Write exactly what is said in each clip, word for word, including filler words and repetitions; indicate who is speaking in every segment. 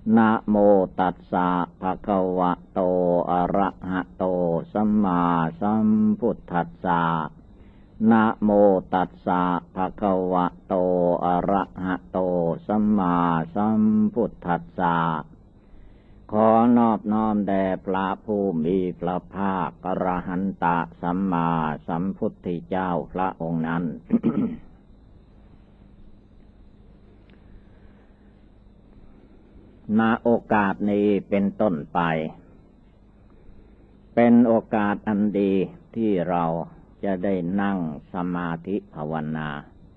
Speaker 1: นะโมตัสสะภะคะวะโตอะระหะโตสัมมาสัมพุทธัสสะนะโมตัสสะภะคะวะโตอะระหะโตสัมมาสัมพุทธัสสะขอนอบน้อมแด่พระผู้มีพระภาคอรหันตสัมมาสัมพุทธเจ้าพระองค์นั้น ณ โอกาสนี้เป็นต้นไปเป็นโอกาสอันดีที่เราจะได้นั่งสมาธิภาวนา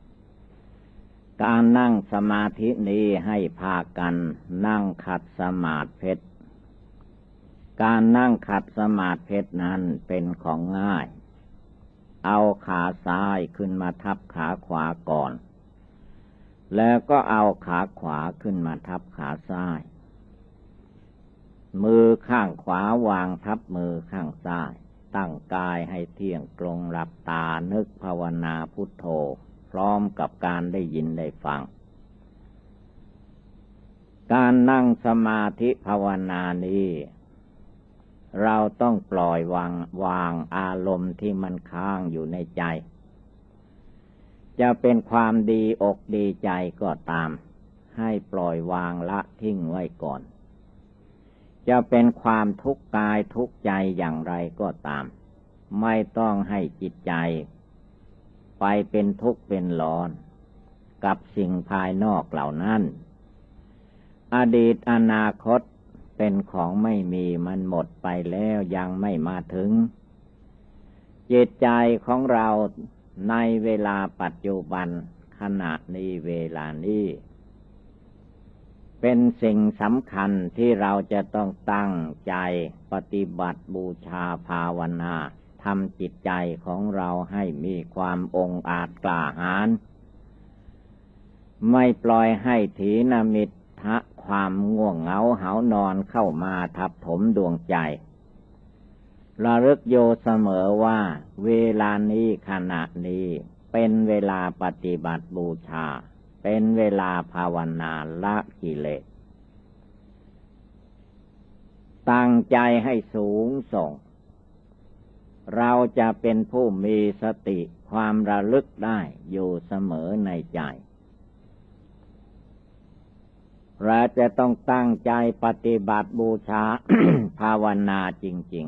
Speaker 1: การนั่งสมาธินี้ให้พากันนั่งขัดสมาธิการนั่งขัดสมาธินั้นเป็นของง่ายเอาขาซ้ายขึ้นมาทับขาขวาก่อนแล้วก็เอาขาขวาขึ้นมาทับขาซ้ายมือข้างขวาวางทับมือข้างซ้ายตั้งกายให้เที่ยงตรงหลับตานึกภาวนาพุทโธพร้อมกับการได้ยินได้ฟังการนั่งสมาธิภาวนานี้เราต้องปล่อยวางวางอารมณ์ที่มันค้างอยู่ในใจจะเป็นความดีอกดีใจก็ตามให้ปล่อยวางละทิ้งไว้ก่อนจะเป็นความทุกข์กายทุกข์ใจอย่างไรก็ตามไม่ต้องให้จิตใจไปเป็นทุกข์เป็นร้อนกับสิ่งภายนอกเหล่านั้นอดีตอนาคตเป็นของไม่มีมันหมดไปแล้วยังไม่มาถึงจิตใจของเราในเวลาปัจจุบันขณะนี้เวลานี้เป็นสิ่งสำคัญที่เราจะต้องตั้งใจปฏิบัติบูชาภาวนาทำจิตใจของเราให้มีความองอาจกล้าหาญไม่ปล่อยให้ถีนมิทธะความง่วงเหงาหาวนอนเข้ามาทับถมดวงใจระลึกโยเสมอว่าเวลานี้ขณะนี้เป็นเวลาปฏิบัติบูชาเป็นเวลาภาวนาละกิเลสตั้งใจให้สูงส่งเราจะเป็นผู้มีสติความระลึกได้อยู่เสมอในใจเราจะต้องตั้งใจปฏิบัติบูชา ภาวนาจริง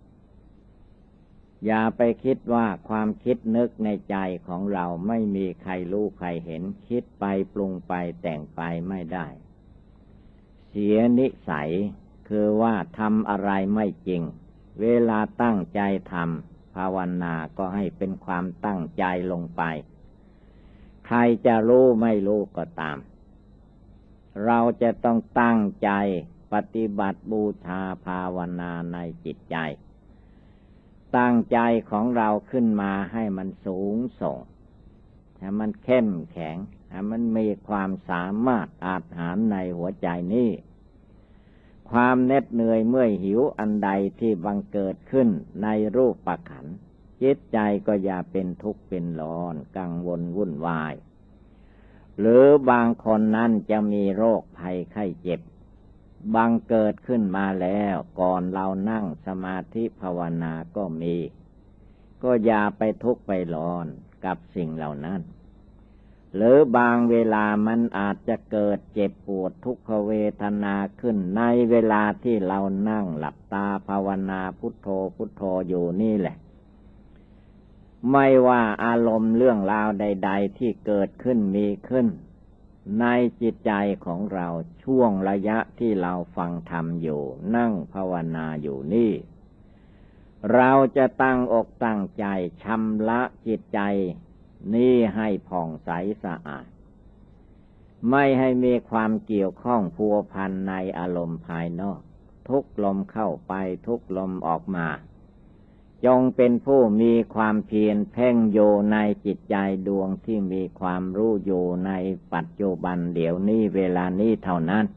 Speaker 1: ๆอย่าไปคิดว่าความคิดนึกในใจของเราไม่มีใครรู้ใครเห็นคิดไปปรุงไปแต่งไปไม่ได้เสียนิสัยคือว่าทำอะไรไม่จริงเวลาตั้งใจทำภาวนาก็ให้เป็นความตั้งใจลงไปใครจะรู้ไม่รู้ก็ตามเราจะต้องตั้งใจปฏิบัติบูชาภาวนาในจิตใจตั้งใจของเราขึ้นมาให้มันสูงส่งให้มันเข้มแข็งให้มันมีความสามารถอาจหาญในหัวใจนี้ความเหน็ดเหนื่อยเมื่อยหิวอันใดที่บังเกิดขึ้นในรูปขันธ์จิตใจก็อย่าเป็นทุกข์เป็นร้อนกังวลวุ่นวายหรือบางคนนั้นจะมีโรคภัยไข้เจ็บบังเกิดขึ้นมาแล้วก่อนเรานั่งสมาธิภาวนาก็มีก็อย่าไปทุกข์ไปร้อนกับสิ่งเหล่านั้นหรือบางเวลามันอาจจะเกิดเจ็บปวดทุกขเวทนาขึ้นในเวลาที่เรานั่งหลับตาภาวนาพุทโธพุทโธอยู่นี่แหละไม่ว่าอารมณ์เรื่องราวใดๆที่เกิดขึ้นมีขึ้นในจิตใจของเราช่วงระยะที่เราฟังธรรมอยู่นั่งภาวนาอยู่นี่เราจะตั้งอกตั้งใจชำระจิตใจนี่ให้ผ่องใสสะอาดไม่ให้มีความเกี่ยวข้องพัวพันในอารมณ์ภายนอกทุกลมเข้าไปทุกลมออกมาจงเป็นผู้มีความเพียรเพ่งโยในจิตใจดวงที่มีความรู้อยู่ในปัจจุบันเดี๋ยวนี้เวลานี้เท่านั้น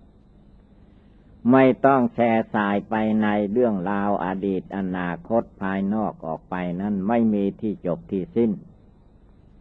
Speaker 1: ไม่ต้องแช่สายไปในเรื่องราวอดีตอนาคตภายนอกออกไปนั้นไม่มีที่จบที่สิ้น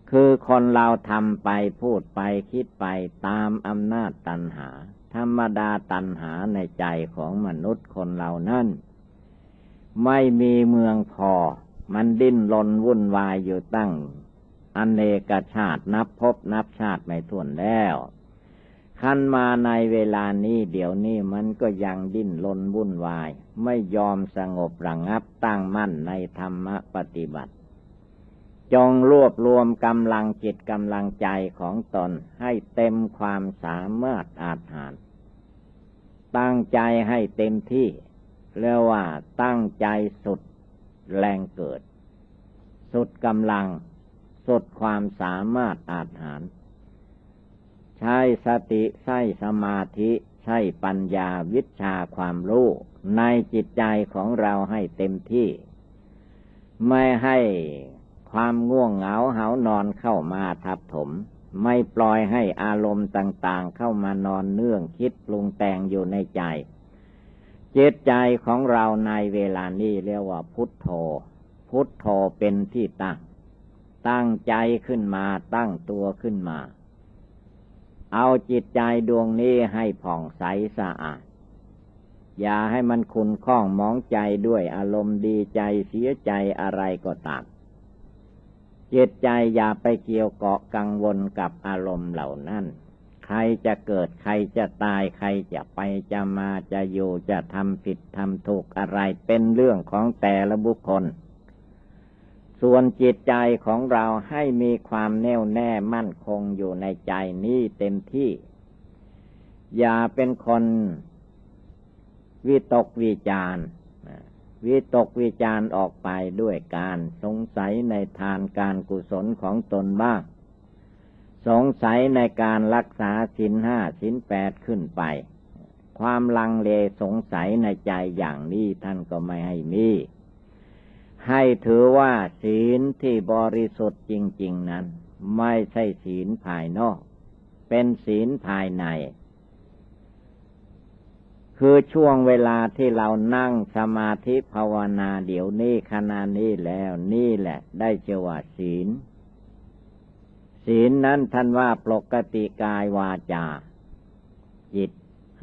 Speaker 1: คือคนเราทำไปพูดไปคิดไปตามอำนาจตัณหาธรรมดาตัณหาในใจของมนุษย์คนเรานั้นไม่มีเมืองพอมันดิ้นรนวุ่นวายอยู่ตั้งอเนกชาตินับภพนับชาติไม่ถ้วนแล้วคันมาในเวลานี้เดี๋ยวนี้มันก็ยังดิ้นรนวุ่นวายไม่ยอมสงบระงับตั้งมั่นในธรรมปฏิบัติจงรวบรวมกำลังจิตกำลังใจของตนให้เต็มความสามารถอาจหารตั้งใจให้เต็มที่เรียกว่าตั้งใจสุดแรงเกิดสุดกำลังสุดความสามารถอาจหารใช้สติใช้สมาธิใช้ปัญญาวิชาความรู้ในจิตใจของเราให้เต็มที่ไม่ให้ความง่วงเหงาหาวนอนเข้ามาทับถมไม่ปล่อยให้อารมณ์ต่างๆเข้ามานอนเนื่องคิดปรุงแต่งอยู่ในใจจิตใจของเราในเวลานี้เรียกว่าพุทโธพุทโธเป็นที่ตั้งตั้งใจขึ้นมาตั้งตัวขึ้นมาเอาจิตใจดวงนี้ให้ผ่องใสสะอาดอย่าให้มันขุ่นข้องหมองใจด้วยอารมณ์ดีใจเสียใจอะไรก็ตามจิตใจอย่าไปเกี่ยวเกาะกังวลกับอารมณ์เหล่านั้นใครจะเกิดใครจะตายใครจะไปจะมาจะอยู่จะทำผิดทำถูกอะไรเป็นเรื่องของแต่ละบุคคลส่วนจิตใจของเราให้มีความแน่วแน่มั่นคงอยู่ในใจนี้เต็มที่อย่าเป็นคนวิตกวิจารณ์วิตกวิจารณ์ออกไปด้วยการสงสัยในทานการกุศลของตนบ้างสงสัยในการรักษาศีลห้าศีลแปดขึ้นไปความลังเลสงสัยในใจอย่างนี้ท่านก็ไม่ให้มีให้ถือว่าศีลที่บริสุทธิ์จริงๆนั้นไม่ใช่ศีลภายนอกเป็นศีลภายในคือช่วงเวลาที่เรานั่งสมาธิภาวนาเดี๋ยวนี้ขณะนี้แล้วนี่แหละได้ชื่อว่าศีลศีลนั้นท่านว่าปกติกายวาจาจิต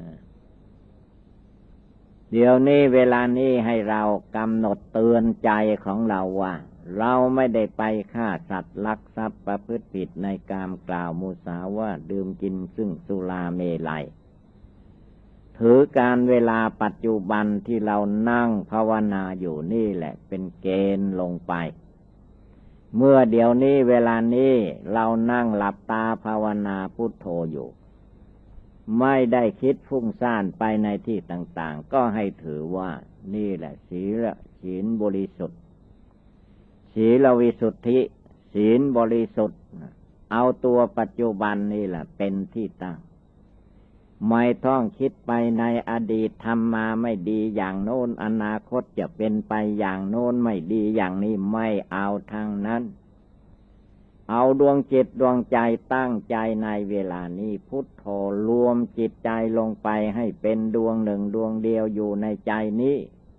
Speaker 1: เดี๋ยวนี้เวลานี้ให้เรากำหนดเตือนใจของเราว่าเราไม่ได้ไปฆ่าสัตว์ลักทรัพย์ประพฤติผิดในกามกล่าวมุสาวาทดื่มกินซึ่งสุราเมลัยถือการเวลาปัจจุบันที่เรานั่งภาวนาอยู่นี่แหละเป็นเกณฑ์ลงไปเมื่อเดี๋ยวนี้เวลานี้เรานั่งหลับตาภาวนาพุทโธอยู่ไม่ได้คิดฟุ้งซ่านไปในที่ต่างๆก็ให้ถือว่านี่แหละศีลศีลบริสุทธิ์ศีลวิสุทธิศีลบริสุทธิ์เอาตัวปัจจุบันนี่แหละเป็นที่ตั้งไม่ต้องคิดไปในอดีตทำมาไม่ดีอย่างโน้นอนาคตจะเป็นไปอย่างโน้นไม่ดีอย่างนี้ไม่เอาทางนั้นเอาดวงจิตดวงใจตั้งใจในเวลานี้พุทโธรวมจิตใจลงไปให้เป็นดวงหนึ่งดวงเดียวอยู่ในใจนี้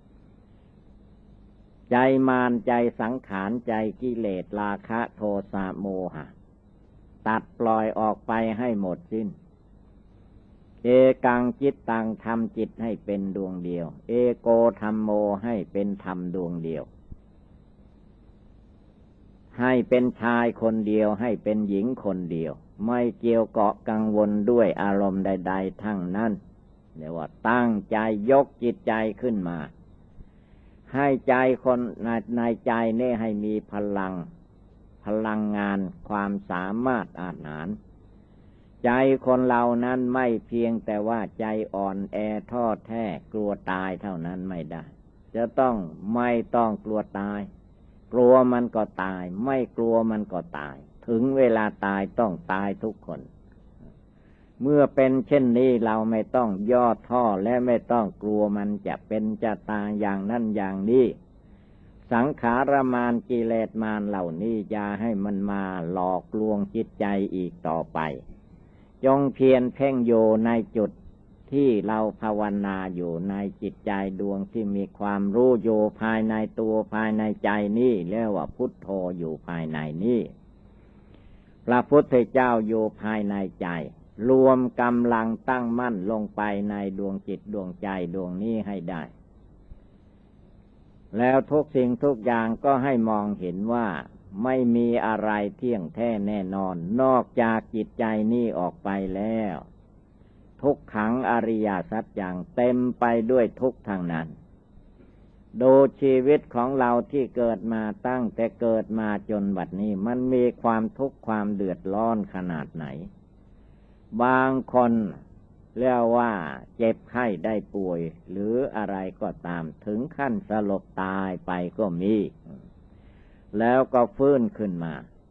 Speaker 1: ใจมารใจสังขารใจกิเลสราคะโทสะโมหะตัดปล่อยออกไปให้หมดสิ้นเอกังจิตตังทำจิตให้เป็นดวงเดียวเอโกธัมโมให้เป็นธรรมดวงเดียวให้เป็นชายคนเดียวให้เป็นหญิงคนเดียวไม่เกี่ยวเกาะกังวลด้วยอารมณ์ใดๆทั้งนั้นเรียกว่าตั้งใจยกจิตใจขึ้นมาให้ใจคนในในใจนี่ให้มีพลังพลังงานความสามารถอาหารใจคนเรานั้นไม่เพียงแต่ว่าใจอ่อนแอท้อแท้กลัวตายเท่านั้นไม่ได้จะต้องไม่ต้องกลัวตายกลัวมันก็ตายไม่กลัวมันก็ตายถึงเวลาตายต้องตายทุกคนเมื่อเป็นเช่นนี้เราไม่ต้องย่อท้อและไม่ต้องกลัวมันจะเป็นจะตายอย่างนั้นอย่างนี้สังขารมารกิเลสมารเหล่านี้อย่าให้มันมาหลอกลวงจิตใจอีกต่อไปจงเพียรเพ่งโยในจุดที่เราภาวนาอยู่ในจิตใจดวงที่มีความรู้โยภายในตัวภายในใจนี้เรียกว่าพุทโธอยู่ภายในนี้พระพุทธเจ้าอยู่ภายในใจรวมกำลังตั้งมั่นลงไปในดวงจิตดวงใจดวงนี้ให้ได้แล้วทุกสิ่งทุกอย่างก็ให้มองเห็นว่าไม่มีอะไรเที่ยงแท้แน่นอนนอกจากจิตใจนี้ออกไปแล้วทุกขังอริยสัจอย่างเต็มไปด้วยทุกข์ทางนั้นดูชีวิตของเราที่เกิดมาตั้งแต่เกิดมาจนบัดนี้มันมีความทุกข์ความเดือดร้อนขนาดไหนบางคนเรียกว่าเจ็บไข้ได้ป่วยหรืออะไรก็ตามถึงขั้นสลบตายไปก็มีแล้วก็ฟื้นขึ้นมา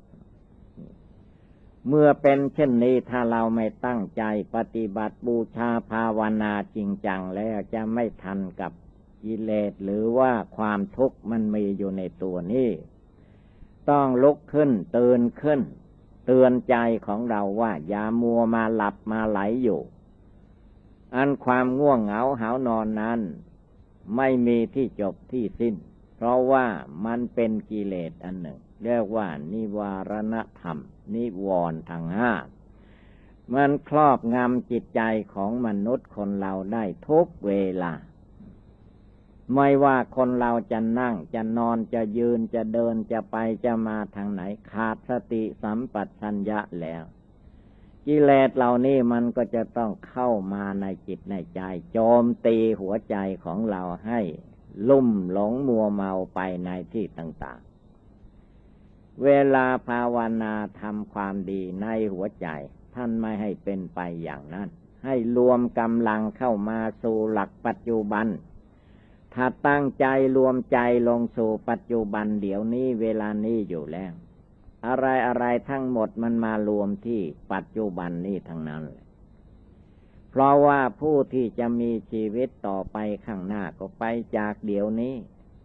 Speaker 1: เมื่อเป็นเช่นนี้ถ้าเราไม่ตั้งใจปฏิบัติบูชาภาวนาจริงจังแล้วจะไม่ทันกับกิเลสหรือว่าความทุกข์มันมีอยู่ในตัวนี้ต้องลุกขึ้นตื่นขึ้นเตือนใจของเราว่าอย่ามัวมาหลับมาไหลอยู่อันความง่วงเหงาหาวนอนนั้นไม่มีที่จบที่สิ้นเพราะว่ามันเป็นกิเลสอันหนึ่งเรียกว่านิวรณธรรมนิวรณ์ทั้งห้ามันครอบงำจิตใจของมนุษย์คนเราได้ทุกเวลาไม่ว่าคนเราจะนั่งจะนอนจะยืนจะเดินจะไปจะมาทางไหนขาดสติสัมปชัญญะแล้วกิเลสเหล่านี้มันก็จะต้องเข้ามาในจิตในใจโจมตีหัวใจของเราให้ลุ่มหลงมัวเมาไปในที่ต่างๆเวลาภาวนาทำความดีในหัวใจท่านไม่ให้เป็นไปอย่างนั้นให้รวมกำลังเข้ามาสู่หลักปัจจุบันถ้าตั้งใจรวมใจลงสู่ปัจจุบันเดี๋ยวนี้เวลานี้อยู่แล้วอะไรอะไรทั้งหมดมันมารวมที่ปัจจุบันนี้ทั้งนั้นเลยเพราะว่าผู้ที่จะมีชีวิตต่อไปข้างหน้าก็ไปจากเดี๋ยวนี้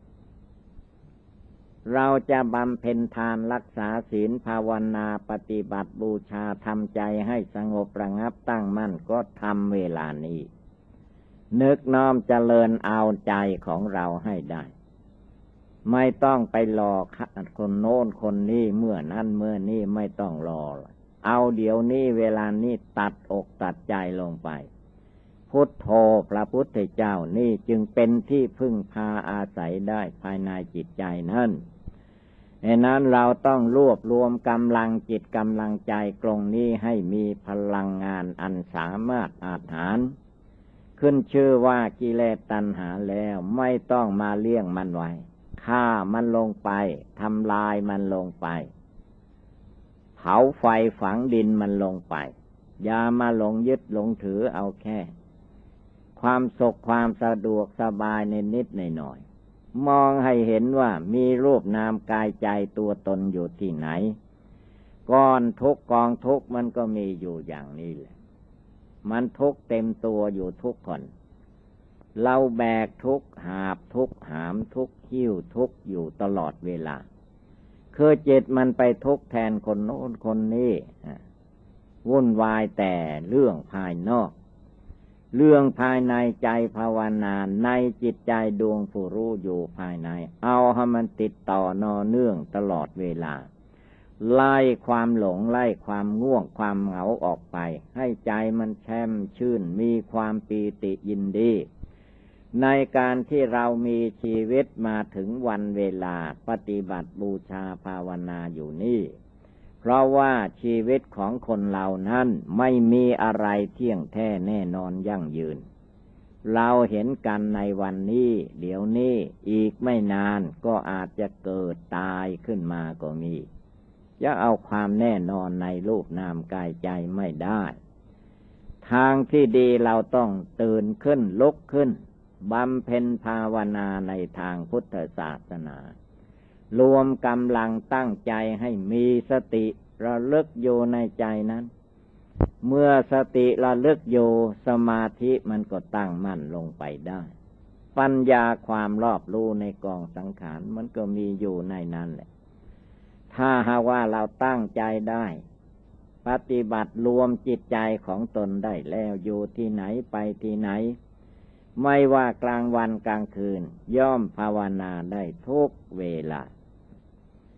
Speaker 1: เราจะบำเพ็ญทานรักษาศีลภาวนาปฏิบัติบูชาทำใจให้สงบระงับตั้งมั่นก็ทำเวลานี้นึกน้อมเจริญเอาใจของเราให้ได้ไม่ต้องไปรอคนโน้นคนนี้เมื่อนั้นเมื่อนี้ไม่ต้องรอเอาเดี๋ยวนี้เวลานี้ตัดอกตัดใจลงไปพุทโธพระพุทธเจ้านี่จึงเป็นที่พึ่งพาอาศัยได้ภายในจิตใจนั้นดังนั้นเราต้องรวบรวมกำลังจิตกำลังใจตรงนี้ให้มีพลังงานอันสามารถอาจหารขึ้นชื่อว่ากิเลสตัณหาแล้วไม่ต้องมาเลี้ยงมันไว้ฆ่ามันลงไปทำลายมันลงไปเผาไฟฝังดินมันลงไปอย่ามาหลงยึดหลงถือเอาแค่ความสุขความสะดวกสบายในนิดในหน่อยมองให้เห็นว่ามีรูปนามกายใจตัวตนอยู่ที่ไหนก้อนทุกกองทุกมันก็มีอยู่อย่างนี้แหละมันทุกเต็มตัวอยู่ทุกคนเราแบกทุกหาบทุกหามทุกหิ้วทุกอยู่ตลอดเวลาคือจิตมันไปทุกแทนคนโน้นคนนี้วุ่นวายแต่เรื่องภายนอกเรื่องภายในใจภาวนาในจิตใจดวงผู้รู้อยู่ภายในเอาให้มันติดต่อนอเนื่องตลอดเวลาไล่ความหลงไล่ความง่วงความเหงาออกไปให้ใจมันแช่มชื่นมีความปีติยินดีในการที่เรามีชีวิตมาถึงวันเวลาปฏิบัติบูชาภาวนาอยู่นี่เพราะว่าชีวิตของคนเรานั้นไม่มีอะไรเที่ยงแท้แน่นอนยั่งยืนเราเห็นกันในวันนี้เดี๋ยวนี้อีกไม่นานก็อาจจะเกิดตายขึ้นมาก็มีจะเอาความแน่นอนในรูปนามกายใจไม่ได้ทางที่ดีเราต้องตื่นขึ้นลุกขึ้นบำเพ็ญภาวนาในทางพุทธศาสนารวมกำลังตั้งใจให้มีสติระลึกอยู่ในใจนั้นเมื่อสติระลึกอยู่สมาธิมันก็ตั้งมั่นลงไปได้ปัญญาความรอบรู้ในกองสังขารมันก็มีอยู่ในนั้นแหละถ้าหากว่าเราตั้งใจได้ปฏิบัติรวมจิตใจของตนได้แล้วอยู่ที่ไหนไปที่ไหนไม่ว่ากลางวันกลางคืนย่อมภาวนาได้ทุกเวลา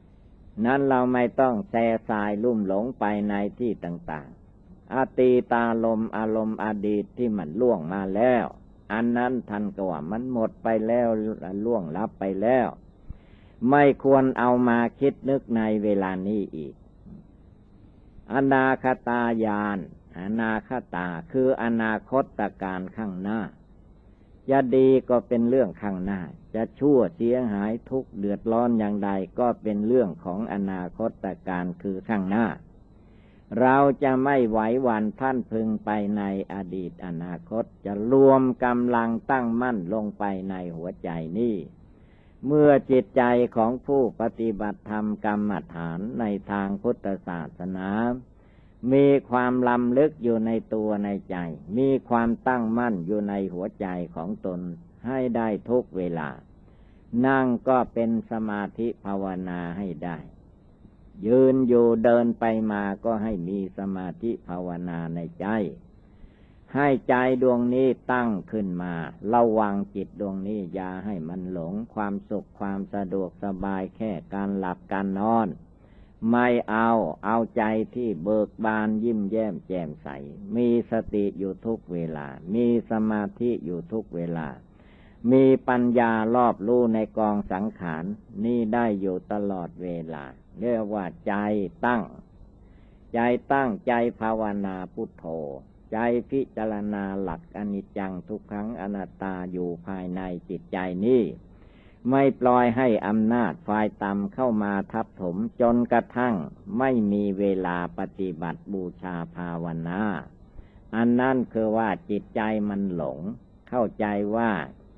Speaker 1: นั้นเราไม่ต้องแส่สายลุ่มหลงไปในที่ต่างๆอตีตาลมอารมณ์อดีตที่มันล่วงมาแล้วอันนั้นท่านก็ว่ามันหมดไปแล้วล่วงลับไปแล้วไม่ควรเอามาคิดนึกในเวลานี้อีกอนาคตญาณอนาคตาคืออนาคตการข้างหน้าจะดีก็เป็นเรื่องข้างหน้าจะชั่วเสียหายทุกข์เดือดร้อนอย่างใดก็เป็นเรื่องของอนาคตการคือข้างหน้าเราจะไม่ไหวหวั่นพลันพึงไปในอดีตอนาคตจะรวมกำลังตั้งมั่นลงไปในหัวใจนี้เมื่อจิตใจของผู้ปฏิบัติธรรมกรรมฐานในทางพุทธศาสนามีความลำลึกอยู่ในตัวในใจมีความตั้งมั่นอยู่ในหัวใจของตนให้ได้ทุกเวลานั่งก็เป็นสมาธิภาวนาให้ได้ยืนอยู่เดินไปมาก็ให้มีสมาธิภาวนาในใจให้ใจดวงนี้ตั้งขึ้นมาระวังจิตดวงนี้อย่าให้มันหลงความสุขความสะดวกสบายแค่การหลับการนอนไม่เอาเอาใจที่เบิกบานยิ้มแย้มแจ่มใสมีสติอยู่ทุกเวลามีสมาธิอยู่ทุกเวลามีปัญญารอบรู้ในกองสังขารนี่ได้อยู่ตลอดเวลาเรียกว่าใจตั้งใจตั้งใจภาวนาพุทโธใจพิจารณาหลักอนิจจังทุกขังอนัตตาอยู่ภายในจิตใจนี้ไม่ปล่อยให้อำนาจฝ่ายต่ำเข้ามาทับถมจนกระทั่งไม่มีเวลาปฏิบัติบูชาภาวนาอันนั้นคือว่าจิตใจมันหลงเข้าใจว่า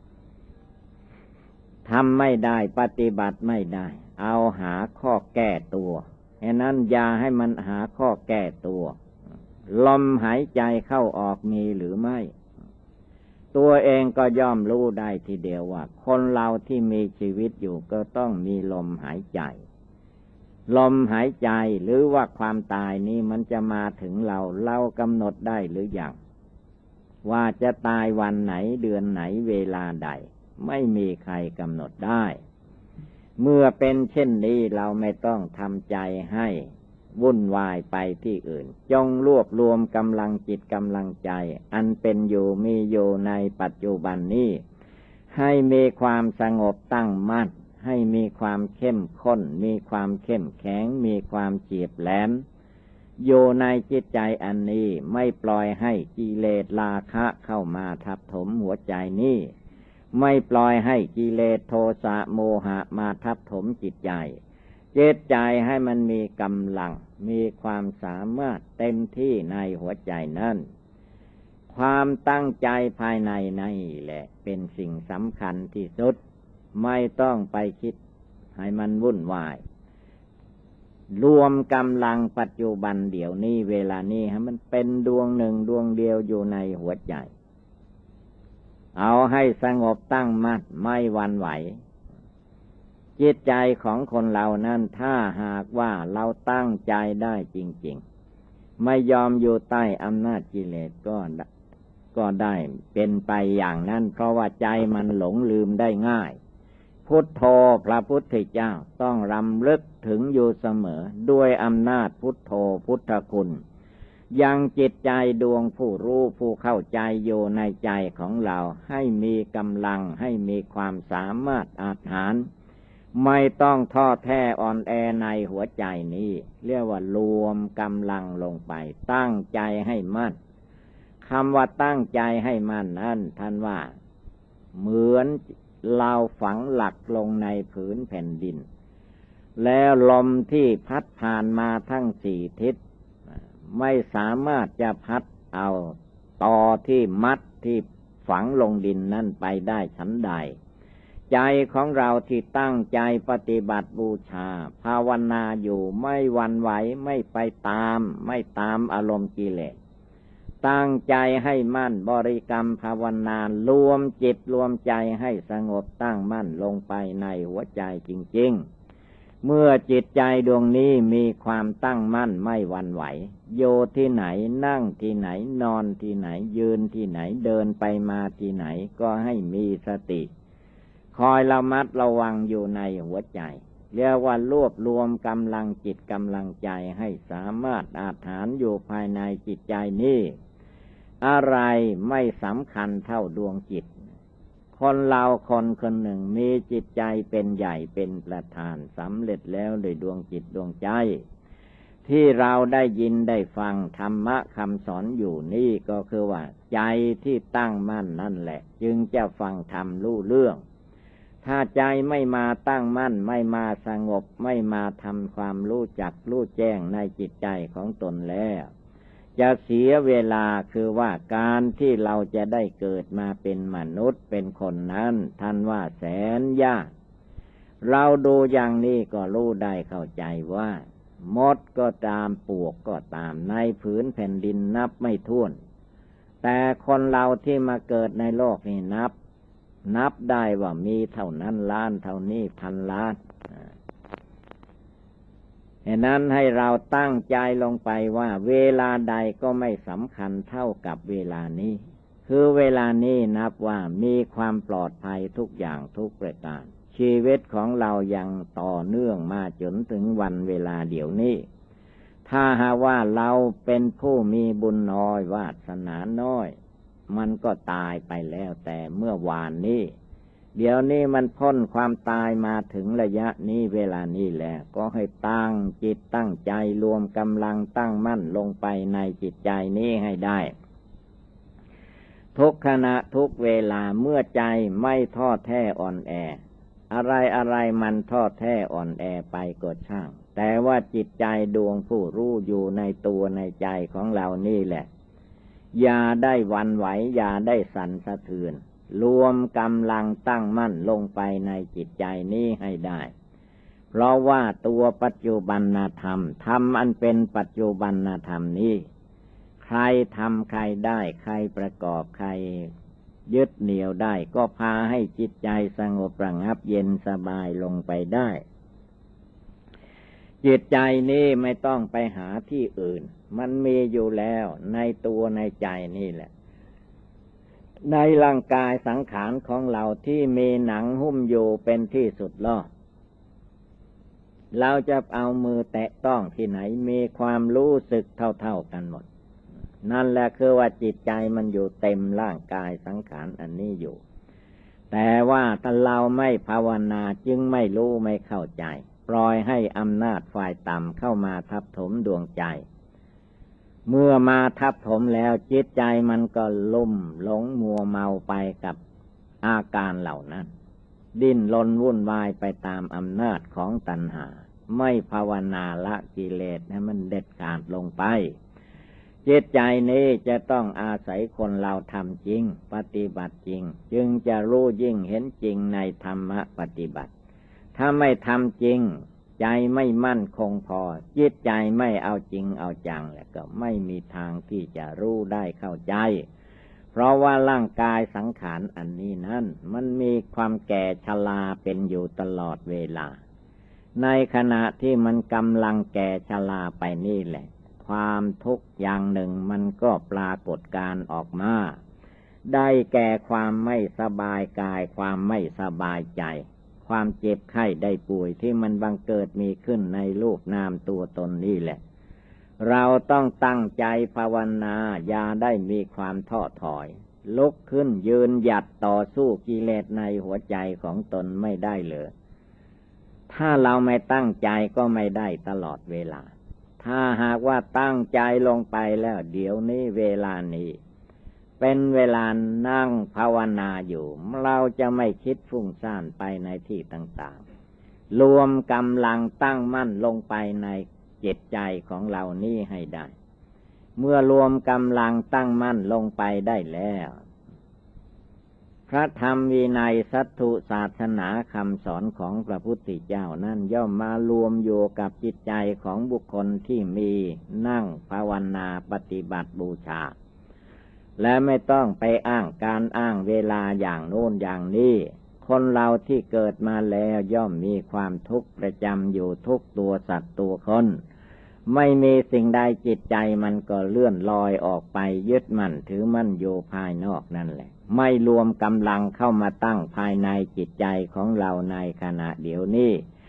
Speaker 1: ทำไม่ได้ปฏิบัติไม่ได้เอาหาข้อแก้ตัวฉะนั้นอย่าให้มันหาข้อแก้ตัวลมหายใจเข้าออกมีหรือไม่ตัวเองก็ย่อมรู้ได้ทีเดียวว่าคนเราที่มีชีวิตอยู่ก็ต้องมีลมหายใจลมหายใจหรือว่าความตายนี้มันจะมาถึงเราเรากำหนดได้หรือยังว่าจะตายวันไหนเดือนไหนเวลาใดไม่มีใครกำหนดได้เมื่อเป็นเช่นนี้เราไม่ต้องทำใจให้วุ่นวายไปที่อื่นจงรวบรวมกำลังจิตกำลังใจอันเป็นอยู่มีอยู่ในปัจจุบันนี้ให้มีความสงบตั้งมั่นให้มีความเข้มข้นมีความเข้มแข็งมีความเฉียบแหลมอยู่ในจิตใจอันนี้ไม่ปล่อยให้กิเลสราคะเข้ามาทับถมหัวใจนี้ไม่ปล่อยให้กิเลสโทสะโมหะมาทับถมจิตใจจิตใจให้มันมีกำลังมีความสามารถเต็มที่ในหัวใจนั้นความตั้งใจภายในนี่แหละเป็นสิ่งสำคัญที่สุดไม่ต้องไปคิดให้มันวุ่นวายรวมกำลังปัจจุบันเดี๋ยวนี้เวลานี้ให้มันเป็นดวงหนึ่งดวงเดียวอยู่ในหัวใจเอาให้สงบตั้งมั่นไม่หวั่นไหวจิตใจของคนเรานั้นถ้าหากว่าเราตั้งใจได้จริงๆไม่ยอมอยู่ใต้อำนาจกิเลสก็ก็ได้เป็นไปอย่างนั้นเพราะว่าใจมันหลงลืมได้ง่ายพุทโธพระพุทธเจ้าต้องรำลึกถึงอยู่เสมอด้วยอำนาจพุทโธพุทธคุณยังจิตใจดวงผู้รู้ผู้เข้าใจอยู่ในใจของเราให้มีกำลังให้มีความสามารถอาจหาญไม่ต้องท้อแท้อ่อนแอในหัวใจนี้เรียกว่ารวมกำลังลงไปตั้งใจให้มั่นคำว่าตั้งใจให้มั่นนั้นท่านว่าเหมือนเราฝังหลักลงในผืนแผ่นดินแล้วลมที่พัดผ่านมาทั้งสี่ทิศไม่สามารถจะพัดเอาตอที่มัดที่ฝังลงดินนั่นไปได้ฉันใดใจของเราที่ตั้งใจปฏิบัติบูชาภาวนาอยู่ไม่หวั่นไหวไม่ไปตามไม่ตามอารมณ์กิเลสตั้งใจให้มั่นบริกรรมภาวนารวมจิตรวมใจให้สงบตั้งมั่นลงไปในหัวใจจริงๆเมื่อจิตใจดวงนี้มีความตั้งมั่นไม่หวั่นไหวโยที่ไหนนั่งที่ไหนนอนที่ไหนยืนที่ไหนเดินไปมาที่ไหนก็ให้มีสติคอยระมัดระวังอยู่ในหัวใจเรียกว่ารวบรวมกำลังจิตกำลังใจให้สามารถอาถรรพ์อยู่ภายในจิตใจนี้อะไรไม่สำคัญเท่าดวงจิตคนเราคนคนหนึ่งมีจิตใจเป็นใหญ่เป็นประธานสำเร็จแล้วโดยดวงจิตดวงใจที่เราได้ยินได้ฟังธรรมะคำสอนอยู่นี่ก็คือว่าใจที่ตั้งมั่นนั่นแหละจึงจะฟังธรรมรู้เรื่องถ้าใจไม่มาตั้งมั่นไม่มาสงบไม่มาทำความรู้จักรู้แจ้งในจิตใจของตนแล้วจะเสียเวลาคือว่าการที่เราจะได้เกิดมาเป็นมนุษย์เป็นคนนั้นท่านว่าแสนยากเราดูอย่างนี้ก็รู้ได้เข้าใจว่ามดก็ตามปลวกก็ตามในผืนแผ่นดินนับไม่ถ้วนแต่คนเราที่มาเกิดในโลกนี้นับนับได้ว่ามีเท่านั้นล้านเท่านี้พันล้านฉะนั้นให้เราตั้งใจลงไปว่าเวลาใดก็ไม่สำคัญเท่ากับเวลานี้คือเวลานี้นับว่ามีความปลอดภัยทุกอย่างทุกประการชีวิตของเรายังต่อเนื่องมาจนถึงวันเวลาเดี๋ยวนี้ถ้าหากว่าเราเป็นผู้มีบุญน้อยวาสนาน้อยมันก็ตายไปแล้วแต่เมื่อวานนี้เดี๋ยวนี้มันพ้นความตายมาถึงระยะนี้เวลานี้แล้วก็ให้ตั้งจิตตั้งใจรวมกำลังตั้งมั่นลงไปในจิตใจนี้ให้ได้ทุกขณะทุกเวลาเมื่อใจไม่ท้อแท้อ่อนแออะไรอะไรมันท้อแท้อ่อนแอไปก็ช่างแต่ว่าจิตใจดวงผู้รู้อยู่ในตัวในใจของเรานี่แหละอย่าได้หวั่นไหวอย่าได้สั่นสะเทือนรวมกำลังตั้งมั่นลงไปในจิตใจนี้ให้ได้เพราะว่าตัวปัจจุบันธรรมธรรมอันเป็นปัจจุบันธรรมนี้ใครทำใครได้ใครประกอบใครยึดเหนี่ยวได้ก็พาให้จิตใจสงบระงับเย็นสบายลงไปได้จิตใจนี้ไม่ต้องไปหาที่อื่นมันมีอยู่แล้วในตัวในใจนี่แหละในร่างกายสังขารของเราที่มีหนังหุ้มอยู่เป็นที่สุดล้อเราจะเอามือแตะต้องที่ไหนมีความรู้สึกเท่าๆกันหมดนั่นแหละคือว่าจิตใจมันอยู่เต็มร่างกายสังขารอันนี้อยู่แต่ว่าถ้าเราไม่ภาวนาจึงไม่รู้ไม่เข้าใจปล่อยให้อำนาจฝ่ายต่ำเข้ามาทับถมดวงใจเมื่อมาทับถมแล้วจิตใจมันก็ลุ่มหลงมัวเมาไปกับอาการเหล่านั้นดิ้นรนวุ่นวายไปตามอำนาจของตัณหาไม่ภาวนาละกิเลสให้มันเด็ดขาดลงไปจิตใจนี้จะต้องอาศัยคนเราทำจริงปฏิบัติจริงจึงจะรู้ยิ่งเห็นจริงในธรรมะปฏิบัติถ้าไม่ทำจริงใจไม่มั่นคงพอจิตใจไม่เอาจริงเอาจังแล้วก็ไม่มีทางที่จะรู้ได้เข้าใจเพราะว่าร่างกายสังขารอันนี้นั้นมันมีความแก่ชราเป็นอยู่ตลอดเวลาในขณะที่มันกำลังแก่ชราไปนี่แหละความทุกข์อย่างหนึ่งมันก็ปรากฏการออกมาได้แก่ความไม่สบายกายความไม่สบายใจความเจ็บไข้ได้ป่วยที่มันบังเกิดมีขึ้นในรูปนามตัวตนนี่แหละเราต้องตั้งใจภาวนาอย่าได้มีความท้อถอยลุกขึ้นยืนหยัดต่อสู้กิเลสในหัวใจของตนไม่ได้เลยถ้าเราไม่ตั้งใจก็ไม่ได้ตลอดเวลาถ้าหากว่าตั้งใจลงไปแล้วเดี๋ยวนี้เวลานี้เป็นเวลานั่งภาวนาอยู่เราจะไม่คิดฟุ้งซ่านไปในที่ต่างๆรวมกำลังตั้งมั่นลงไปในจิตใจของเรานี้ให้ได้เมื่อรวมกำลังตั้งมั่นลงไปได้แล้วพระธรรมวินัยสัตถุศาสนาคำสอนของพระพุทธเจ้านั้นย่อมมารวมอยู่กับจิตใจของบุคคลที่มีนั่งภาวนาปฏิบัติบูชาและไม่ต้องไปอ้างการอ้างเวลาอย่างโน้นอย่างนี้คนเราที่เกิดมาแล้วย่อมมีความทุกข์ประจำอยู่ทุกตัวสัตว์ตัวคนไม่มีสิ่งใดจิตใจมันก็เลื่อนลอยออกไปยึดมั่นถือมั่นอยู่ภายนอกนั่นแหละไม่รวมกำลังเข้ามาตั้งภายในจิตใจของเราในขณะเดี๋ยวนี้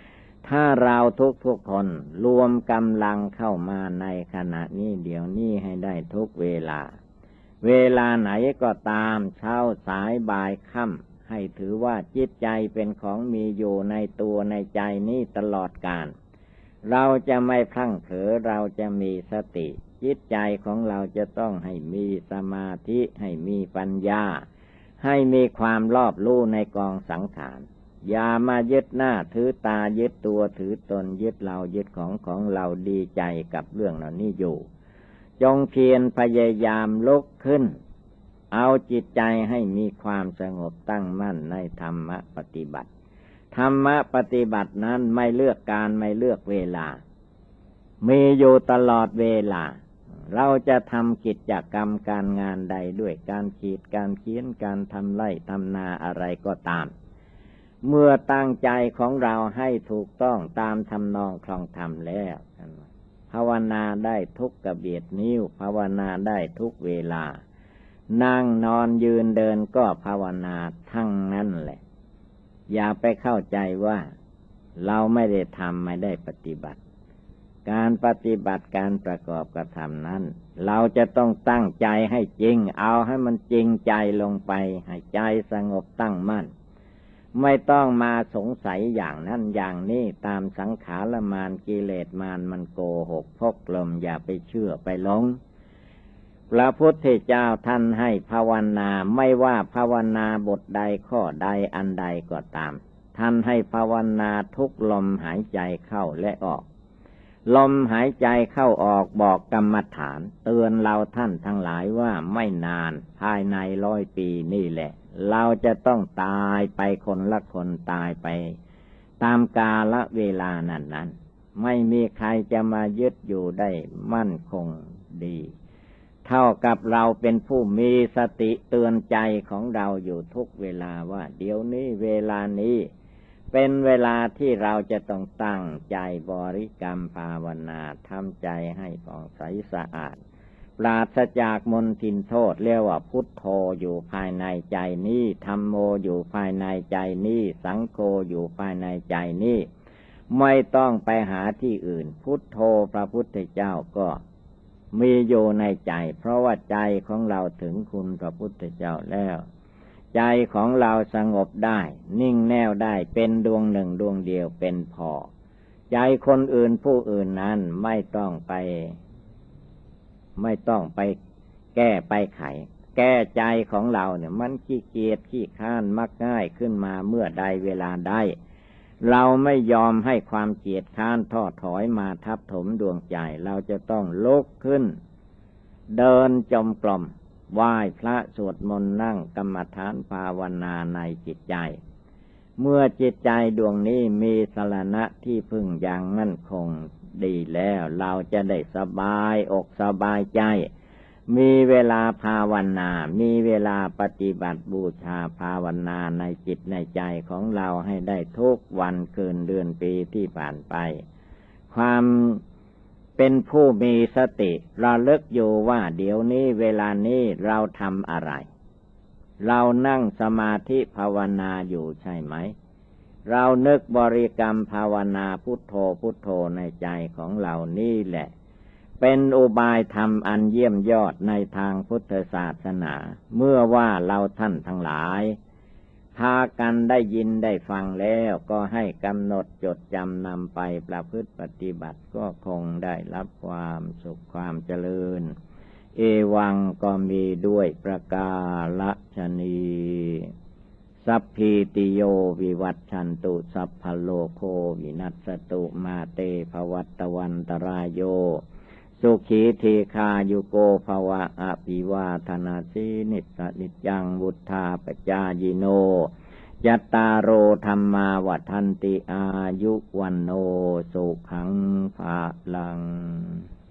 Speaker 1: ถ้าเราทุกทุกคนรวมกำลังเข้ามาในขณะนี้เดี๋ยวนี้ให้ได้ทุกเวลาเวลาไหนก็ตามเช้าสายบ่ายค่ำให้ถือว่าจิตใจเป็นของมีอยู่ในตัวในใจนี้ตลอดกาลเราจะไม่พลั้งเผลอเราจะมีสติจิตใจของเราจะต้องให้มีสมาธิให้มีปัญญาให้มีความรอบรู้ในกองสังขารอย่ามายึดหน้าถือตายึดตัวถือตนยึดเรายึดของของเราดีใจกับเรื่องเหล่านี้อยู่จงเพียรพยายามลุกขึ้นเอาจิตใจให้มีความสงบตั้งมั่นในธรรมปฏิบัติธรรมปฏิบัตินั้นไม่เลือกการไม่เลือกเวลามีอยู่ตลอดเวลาเราจะทำกิจกรรมการงานใดด้วยการขีดการเขียนการทำไร่ทำนาอะไรก็ตามเมื่อตั้งใจของเราให้ถูกต้องตามทำนองคลองธรรมแล้วภาวนาได้ทุกกระเบียดนิ้วภาวนาได้ทุกเวลานั่งนอนยืนเดินก็ภาวนาทั้งนั้นแหละอย่าไปเข้าใจว่าเราไม่ได้ทำไม่ได้ปฏิบัติการปฏิบัติการประกอบกระทำนั้นเราจะต้องตั้งใจให้จริงเอาให้มันจริงใจลงไปให้ใจสงบตั้งมั่นไม่ต้องมาสงสัยอย่างนั้นอย่างนี้ตามสังขารมารกิเลสมารมันโกหกพกลมอย่าไปเชื่อไปหลงพระพุทธเจ้าท่านให้ภาวนาไม่ว่าภาวนาบทใดข้อใดอันใดก็ตามท่านให้ภาวนาทุกลมหายใจเข้าและออกลมหายใจเข้าออกบอกกรรมฐานเตือนเราท่านทั้งหลายว่าไม่นานภายในร้อยปีนี่แหละเราจะต้องตายไปคนละคนตายไปตามกาลเวลานั้นนั้นไม่มีใครจะมายึดอยู่ได้มั่นคงดีเท่ากับเราเป็นผู้มีสติเตือนใจของเราอยู่ทุกเวลาว่าเดี๋ยวนี้เวลานี้เป็นเวลาที่เราจะต้องตั้งใจบริกรรมภาวนาทำใจให้ผ่องใสสะอาดปราศจากมลทินโทษเรียกว่าพุทโธอยู่ภายในใจนี้ธัมโมอยู่ภายในใจนี้สังโฆอยู่ภายในใจนี้ไม่ต้องไปหาที่อื่นพุทโธพระพุทธเจ้าก็มีอยู่ในใจเพราะว่าใจของเราถึงคุณพระพุทธเจ้าแล้วใจของเราสงบได้นิ่งแน่วได้เป็นดวงหนึ่งดวงเดียวเป็นพอใจคนอื่นผู้อื่นนั้นไม่ต้องไปไม่ต้องไปแก้ไปไขแก้ใจของเราเนี่ยมันขี้เกียจขี้ค้านมักง่ายขึ้นมาเมื่อใดเวลาใดเราไม่ยอมให้ความเกียจค้านท้อถอยมาทับถมดวงใจเราจะต้องลุกขึ้นเดินจมกลมไหว้พระสวดมนต์นั่งกรรมฐานภาวนาในจิตใจเมื่อจิตใจดวงนี้มีสรณะที่พึ่งอย่างมั่นคงดีแล้วเราจะได้สบายอกสบายใจมีเวลาภาวนามีเวลาปฏิบัติบูชาภาวนาในจิตในใจของเราให้ได้ทุกวันคืนเดือนปีที่ผ่านไปความเป็นผู้มีสติระลึกอยู่ว่าเดี๋ยวนี้เวลานี้เราทำอะไรเรานั่งสมาธิภาวนาอยู่ใช่ไหมเรานึกบริกรรมภาวนาพุทโธพุทโธในใจของเรานี่แหละเป็นอุบายธรรมอันเยี่ยมยอดในทางพุทธศาสนาเมื่อว่าเราท่านทั้งหลายพากันได้ยินได้ฟังแล้วก็ให้กำหนดจดจำนำไปประพฤติปฏิบัติก็คงได้รับความสุขความเจริญเอวังก็มีด้วยประกาศนีสัพพิติโยวิวัชชันตุสัพพโลโควินัสตุมาเตภวัตวันตรายโยสุขีเทคายุโกภวะอภิวาทนาสีนิสนิจังวุธาปจายิโนยัตตารโอธรรมาวัฏันติอายุวันโนสุขังภาลัง